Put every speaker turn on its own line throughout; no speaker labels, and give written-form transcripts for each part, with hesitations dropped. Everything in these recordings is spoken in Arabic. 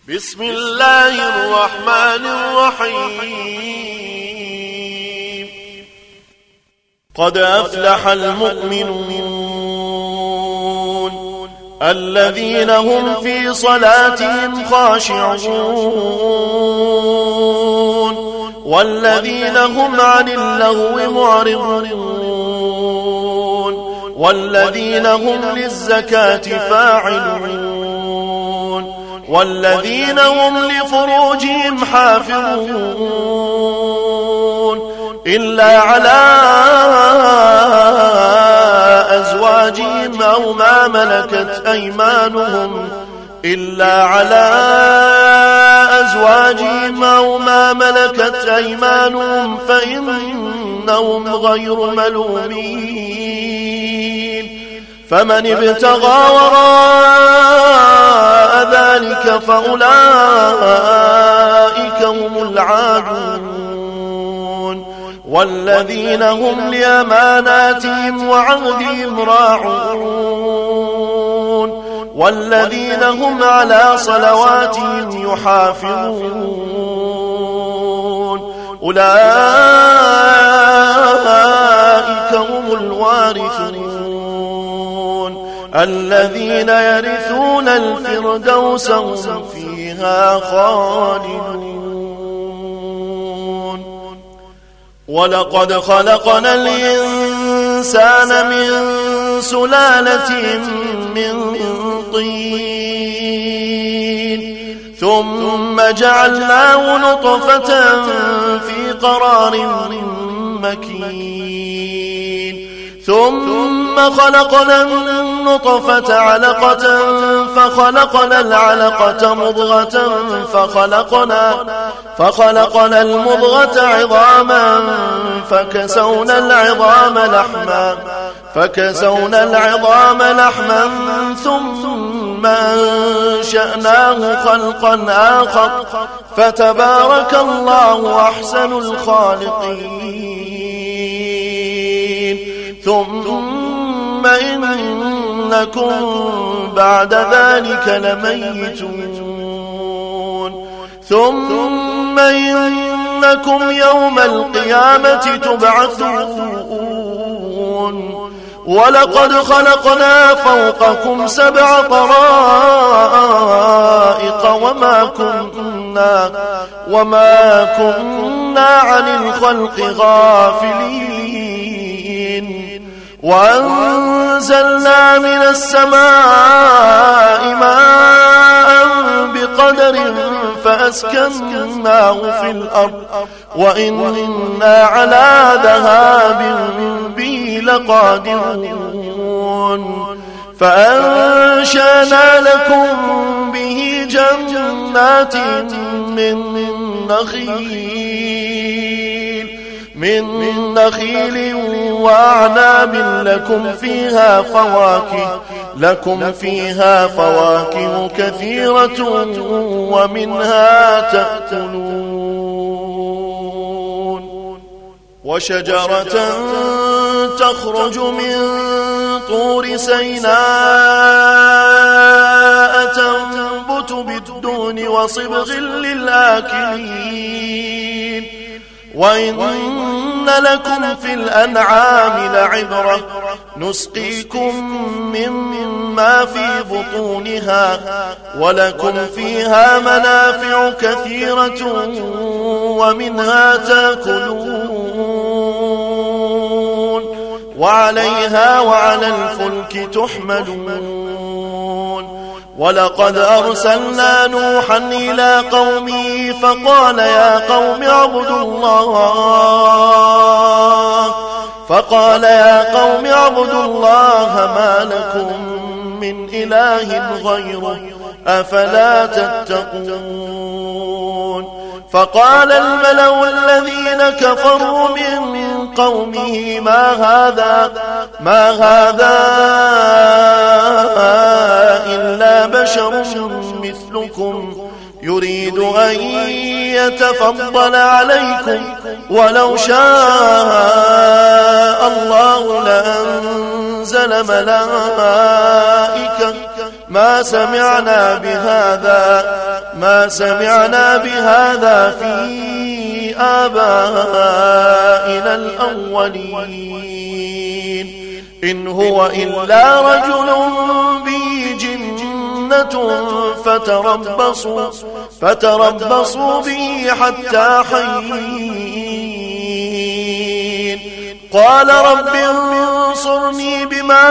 بسم الله الرحمن الرحيم. قد أفلح المؤمنون الذين هم في صلاتهم خاشعون والذين هم عن اللغو معرضون والذين هم للزكاة فاعلون والذين هم لفروجهم حافظون إلا على أزواجهم أو ما ملكت أيمانهم فإنهم غير ملومين. فمن ابتغى وراء ذلك فأولئك هم العادون والذين هم لأماناتهم وعهدهم راعون والذين هم على صلواتهم يحافظون أولئك هم الوارثون الذين يرثون الفردوس هم فيها خالدون. ولقد خلقنا الإنسان من سلالة من طين ثم جعلناه نطفة في قرار مكين ثم خلقنا النطفة علقة فخلقنا العلقة مضغة فخلقنا المضغة عظاما فكسونا العظام لحما ثم أنشأناه خلقا آخر فتبارك الله أحسن الخالقين. ثم إنكم بعد ذلك لميتون ثم إنكم يوم القيامة تبعثون. ولقد خلقنا فوقكم 7 طرائق وما كنا عن الخلق غافلين. وأنزلنا من السماء ماء بقدر فأسكناه في الأرض وإنا على ذهاب به لقادرون. فأنشأنا لكم به جنات من نخيل وأعناب لكم فيها فواكه كثيرة ومنها تأكلون. وشجرة تخرج من طور سيناء تنبت بالدهن وصبغ للآكلين. وإن لكم في الأنعام لعبرة نسقيكم مما في بطونها ولكم فيها منافع كثيرة ومنها تأكلون وعليها وعلى الفلك تحملون. ولقد أرسلنا نوحا إلى قومه فقال يا قوم اعبدوا الله ما لكم من إله غيره أفلا تتقون. فقال الملأ الذين كفروا من قومه ما هذا إلا بشر مثلكم يريد أن يتفضل عليكم ولو شاء الله لأنزل ما سمعنا بهذا في آبائنا الأولين إن هو إلا رجل به جنة فتربصوا به حتى حين قال رب انصرني بما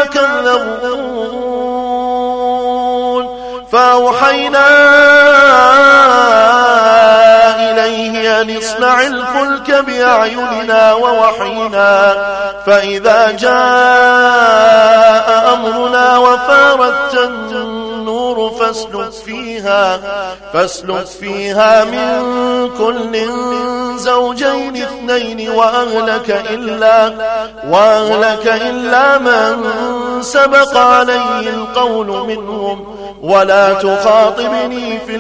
كذبون فأوحينا إليه أن اصنع الفلك بأعيننا ووحينا فإذا جاء أمرنا وفارت النور فاسلك فيها من كل زوجين اثنين وأهلك إلا من سبق عليه القول منهم ولا تخاطبني في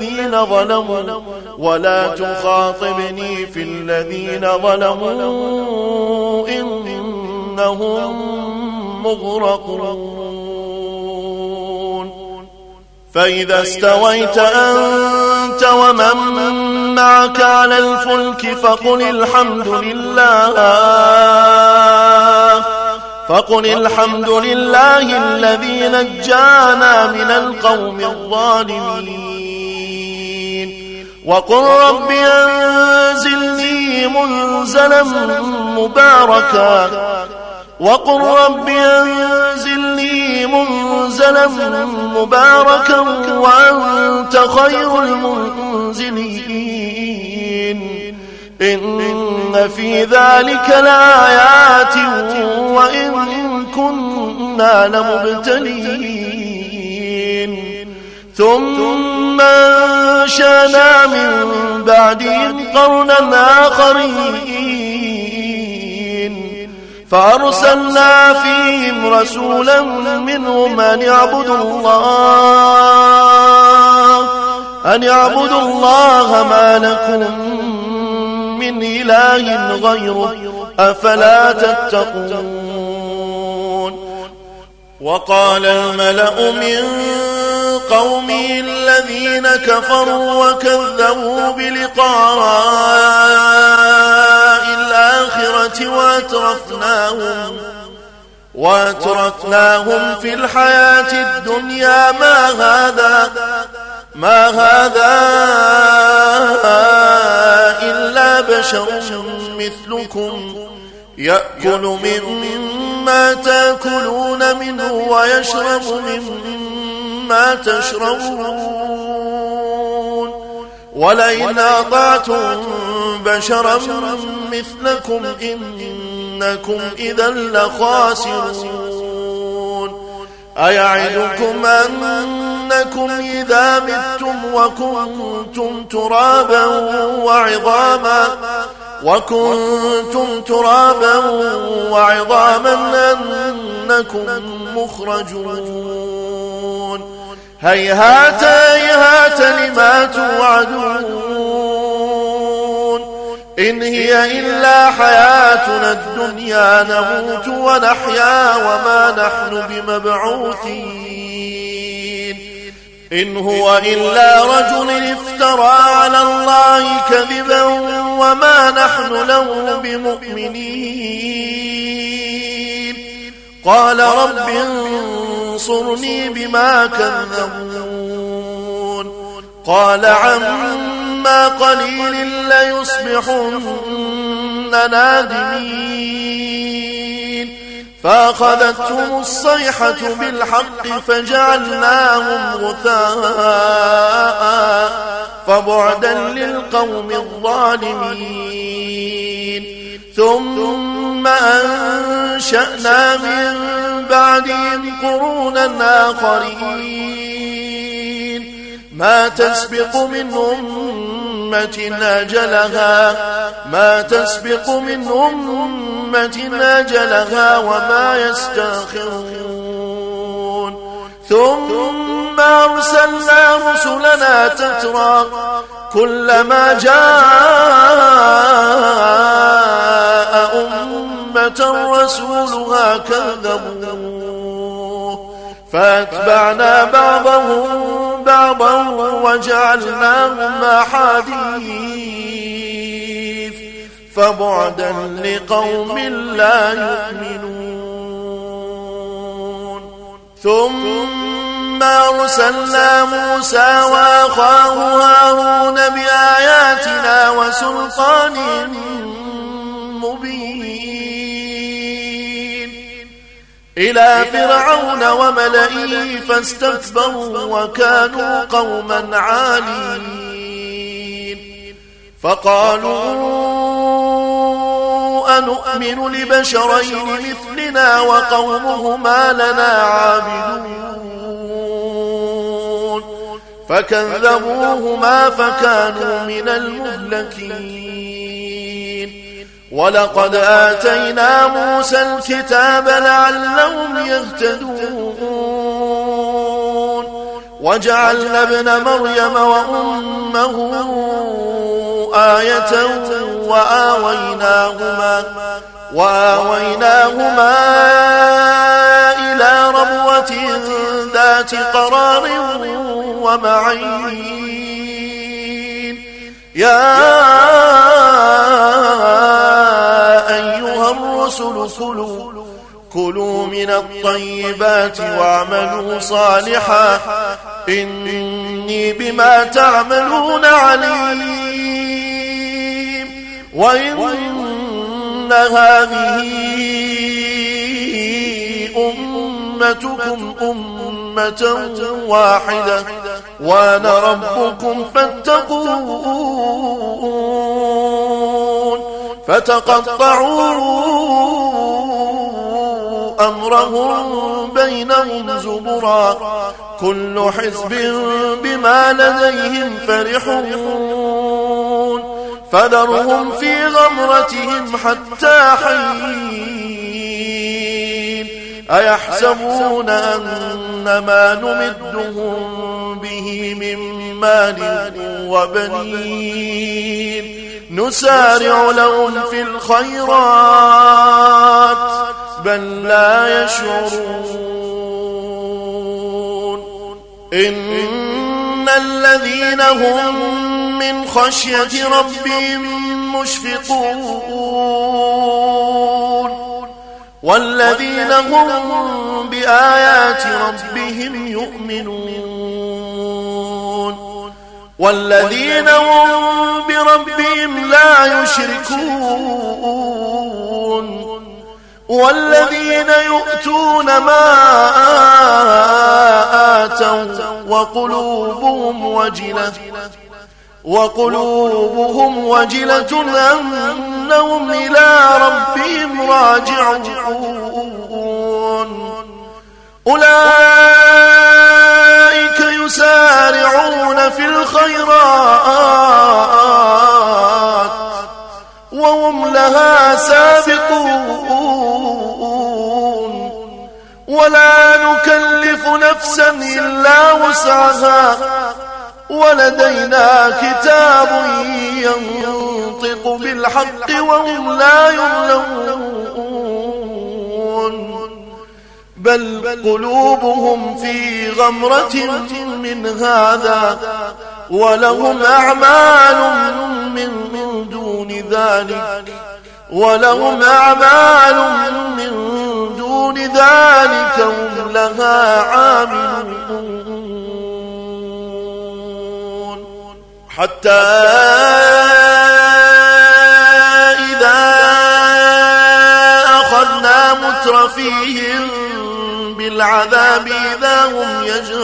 الذين ظلموا إنهم مغرقون فإذا استويت أنت ومن معك على الفلك فقل الحمد لله الذي نجانا من القوم الظالمين وقل رب أنزلني منزلا مباركا وأنت خير المنزلين إن في ذلك لآيات وإن كنا لمبتلين ثم أنشأنا من بعدهم قرنا آخرين فأرسلنا فيهم رسولا منهم أن يعبدوا الله ما لكم من إله غيره أفلا تتقون وقال الملأ من قومه الذين كفروا وكذبوا بلقاء الآخرة وأترفناهم في الحياة الدنيا ما هذا إلا بشر مثلكم يأكل مما تأكلون منه ويشرب مما تشربون ولئن أطعتم بشرا مثلكم إنكم إذا لخاسرون أيعدكم أنكم إذا متم وكنتم ترابا وعظاما أنكم مخرجون هيهات لما توعدون إن هي إلا حياتنا الدنيا نموت ونحيا وما نحن بمبعوثين إن هو إلا رجل افترى على الله كذبا وما نحن له بمؤمنين قال رب انصرني بما كذبون قال عما قليل ليصبحن نادمين فأخذتهم الصيحة بالحق فجعلناهم غثاء فبعدا للقوم الظالمين ثم أنشأنا من بعدهم قرونا آخرين ما تسبق من أمة أجلها وما يستأخرون ثم أرسلنا رسلنا تترى كلما جاء أمة رسولها كذبوه فأتبعنا بعضهم بعضا وجعلناهم أحاديث فبعدا لقوم لا يؤمنون. ثم أرسلنا موسى وأخاه هارون بآياتنا وسلطان مبين إلى فرعون وملئه فاستكبروا وكانوا قوما عالين. فقالوا أنؤمن لبشرين مثلنا وقومهما لنا عابدون فكذبوهما فكانوا من المهلكين. ولقد آتينا موسى الكتاب لعلهم يهتدون وجعلنا ابن مريم وأمه آية وآويناهما إلى ربوة ذات قرار ومعين. يا أيها الرسل كلوا من الطيبات واعملوا صالحا إني بما تعملون عليم. وإن هذه أمتكم أمة واحدة وأنا ربكم فاتقون. فتقطعوا أمرهم بينهم زبرا كل حزب بما لديهم فرحون. فذرهم في غمرتهم حتى حين. أيحسبون أن ما نمدهم به من مال وبنين نسارع لهم في الخيرات بل لا يشعرون. إن الذين هم من خشية ربهم مشفقون والذين هم بآيات ربهم يؤمنون والذين هم بربهم لا يشركون والذين يؤتون ما آتوا وقلوبهم وجلة أنهم إلى ربهم راجعون. أولئك يسارعون في الخيرات وهم لها سابقون ولا نكلف نفسا إلا وسعها ولدينا كتاب ينطق بالحق وهم لا يظلمون. بل قلوبهم في غمرة من هذا ولهم أعمال من دون ذلك هم لها عاملون. حتى إذا أخذنا مترفيهم بالعذاب إذا هم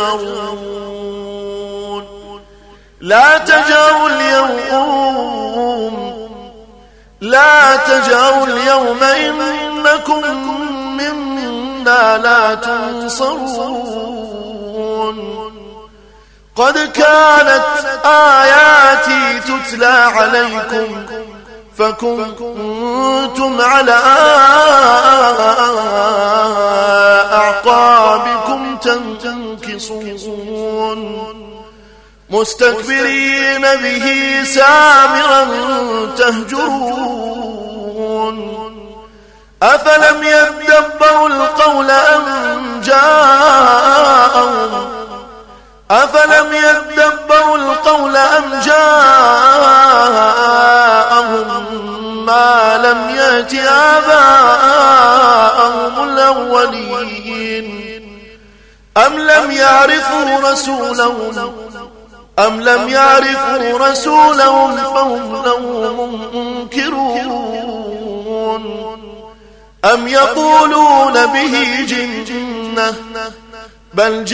يجهرون. لا تجهروا اليوم إنكم منا لا تنصرون. قد كانت آياتي تتلى عليكم فكنتم على أعقابكم تنكصون مستكبرين به سامرا تهجرون. أفلم يدبروا القول أم جاءهم ما لم يأت آباءهم الأولين أم لم يعرفوا رسولهم فهم له منكرون أم يقولون به جنة بل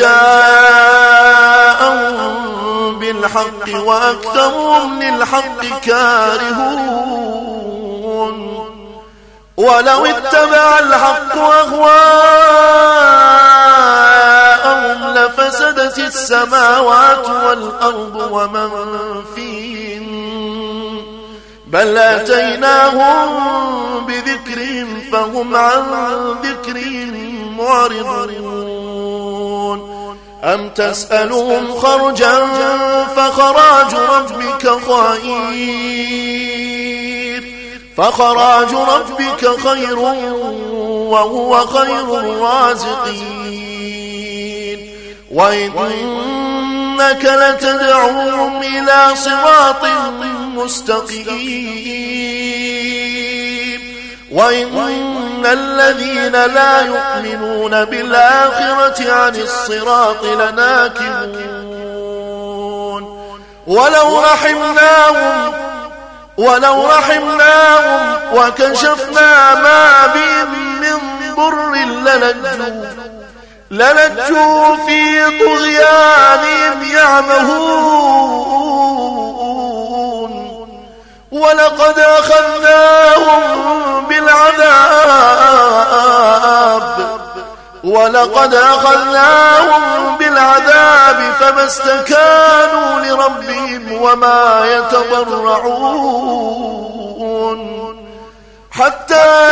جاءهم بالحق وأكثرهم للحق كارهون ولو اتبع الحق أهواءهم لفسدت السماوات والأرض ومن فيهن بل آتيناهم بذكرهم فهم عن ذكرهم معرضون أم تسألهم خرجا فخراج ربك خير وهو خير الرازقين وإنك لتدعوهم إلى صراط مستقيم وإن الذين لا يؤمنون بالآخرة عن الصراط لناكبون ولو رحمناهم وكشفنا ما بهم من ضر للجوا في طغيانهم يعمهون ولقد أخذناهم بالعذاب فما استكانوا لربهم وما يتضرعون حتى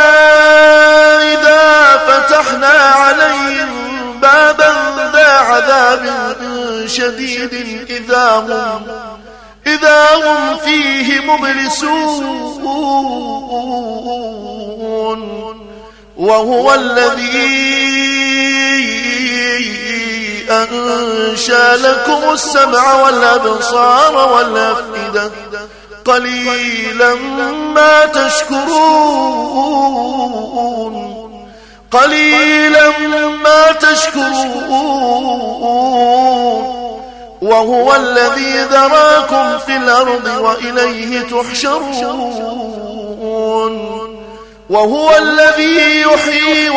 إذا فتحنا عليهم بابا ذا عذاب شديد إذا هم فيه مبلسون وهو الذي أنشأ لكم السمع والأبصار والأفئدة قليلا ما تشكرون وهو الذي ذراكم في الأرض وإليه تحشرون وهو الذي يحيي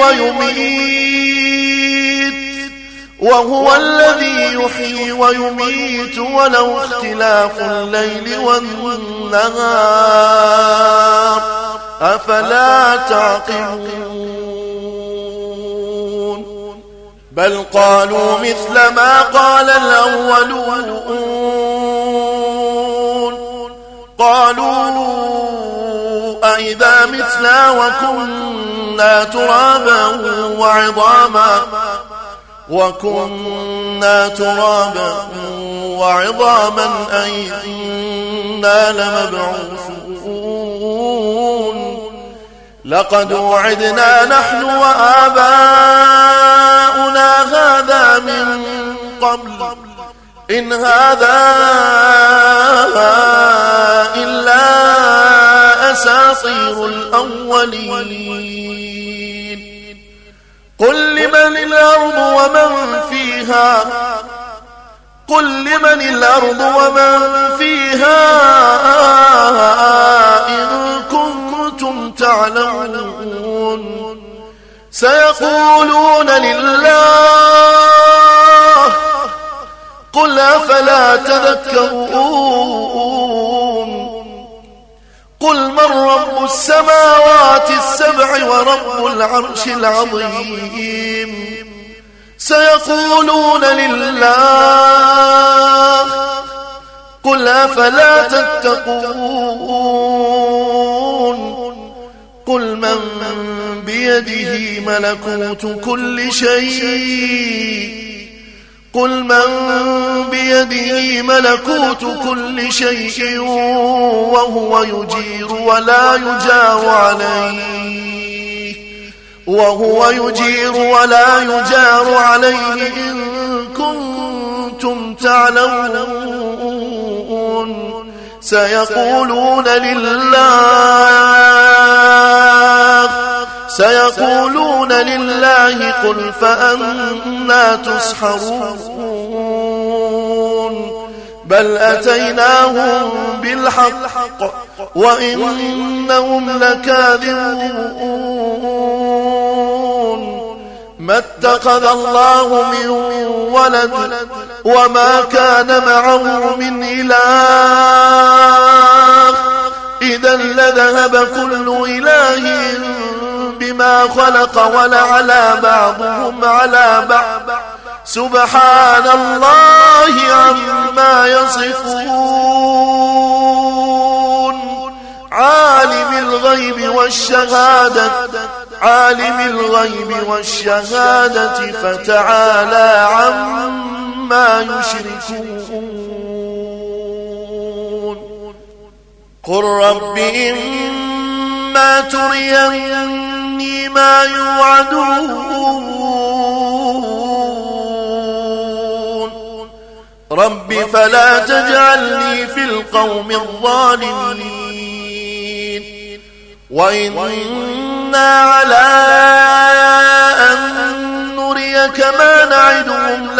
ويميت وله اختلاف الليل والنهار أفلا تعقلون بل قالوا مثل ما قال الأولون قالوا أئذا متنا وكنا ترابا وعظاما أئنا لمبعوثون لقد وعدنا نحن وآباؤنا هذا من قبل إن هذا إلا أساطير الأولين قل لمن الأرض ومن فيها إن كنتم تعلمون سيقولون لله قل أفلا تذكرون قل من رب السماوات السبع ورب العرش العظيم سيقولون لله قل أفلا تتقون قل من بيده ملكوت كل شيء وهو يجير ولا يجار عليه وهو يجير ولا يجار عليه إن كنتم تعلمون سيقولون لله قل فأنا تسحرون بل أتيناهم بالحق وإنهم لكاذبون ما اتخذ الله من ولد وما كان معه من إله إذا لذهب كل إله بما خلق ولعلى بعضهم على بعض سبحان الله عما يصفون عالم الغيب والشهادة فتعالى عما يشركون قل رب إما تريني ما يوعدون رب فلا تجعلني في القوم الظالمين وإنا على أن نريك ما نعدهم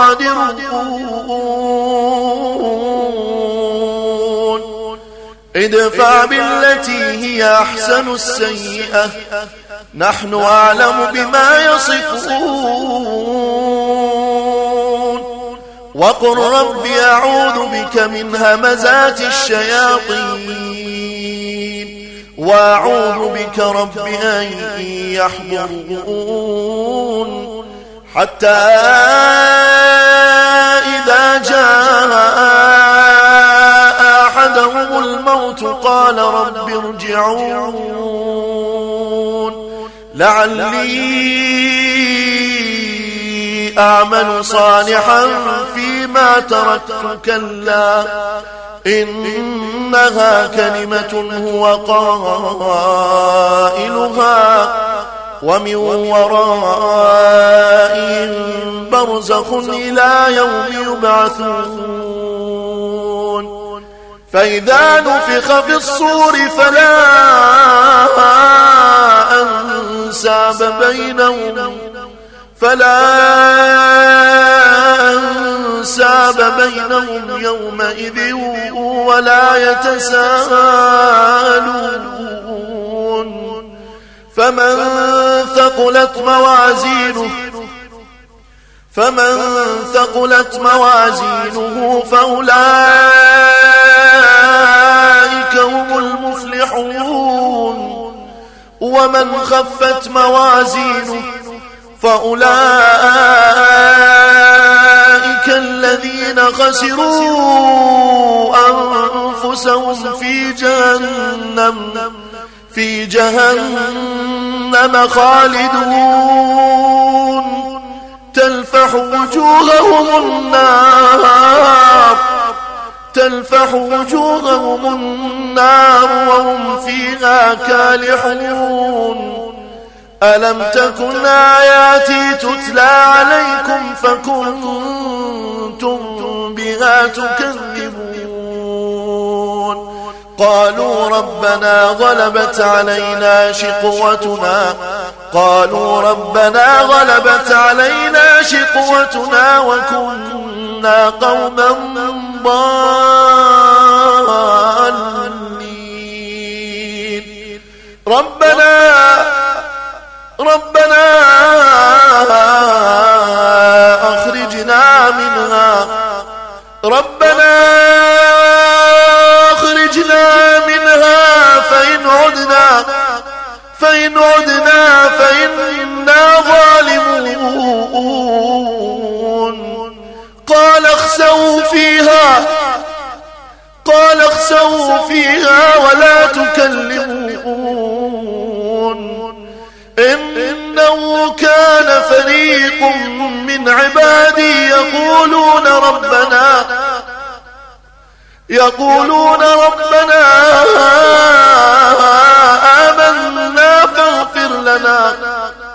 لقادرون ادفع بالتي هي أحسن السيئة نحن أعلم بما يصفون وقل رب أعوذ بك من همزات الشياطين وأعوذ بك رب أن يحضرون حتى إذا جاء أحدهم الموت قال رب ارجعون لعلي أعمل صالحا فيما تركت كلا إنها كلمة هو قائلها ومن ورائهم برزخ إلى يوم يبعثون فإذا نفخ في الصور فلا أنساب بينهم يومئذ ولا يتساءلون فمن ثقلت موازينه فأولئك هم المفلحون ومن خفت موازينه فأولئك الذين خسروا أنفسهم في جهنم خالدون تلفح وجوههم النار وهم فيها كالحون ألم تكن آياتي تتلى عليكم فكنتم بها تكذبون قالوا ربنا غلبت علينا شقوتنا وكنا قوما ضالين ربنا أخرجنا منها فإن عدنا فإنا ظالمون قال اخسئوا فيها ولا تكلمون إنه كان فريق من عبادي يقولون ربنا آمنا فاغفر لنا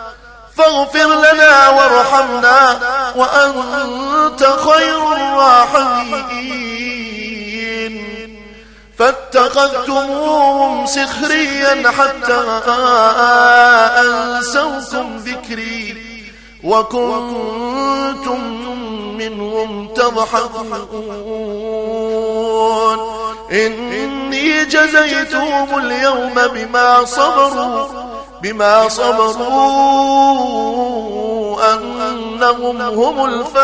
فاغفر لنا وارحمنا وأنت خير الراحمين. فاتخذتموهم سخريا حتى أنسوكم ذكري وكنتم منهم تضحكون. إني جزيتهم اليوم بما صبروا أنهم هم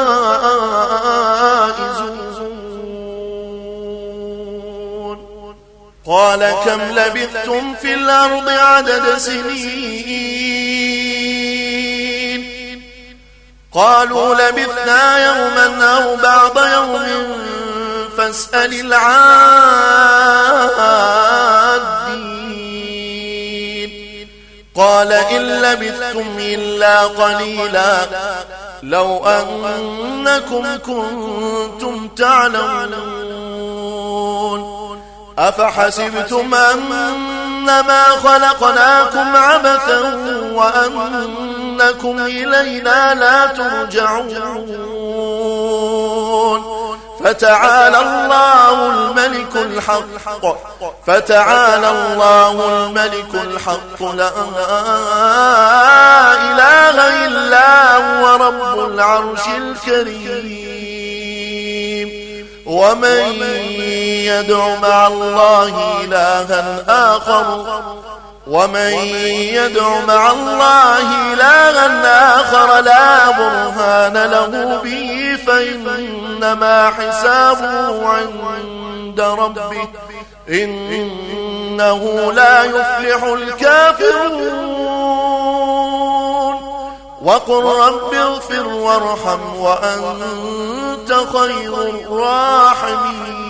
الفائزون. قال كم لبثتم في الأرض عدد سنين؟ قالوا لبثنا يوما أو بعض يوم فاسأل العادين. قال إن لبثتم إلا قليلا لو أنكم كنتم تعلمون. أفحسبتم أنما خلقناكم عبثا وأنكم إلينا لا ترجعون. فتعالى الله الملك الحق لا إله إلا هو رب العرش الكريم. ومن يدع مع الله إلها آخر لا برهان له به فإنما حسابه عند ربه إنه لا يفلح الكافرون. وقل رب اغفر وارحم وأنت خير الراحمين.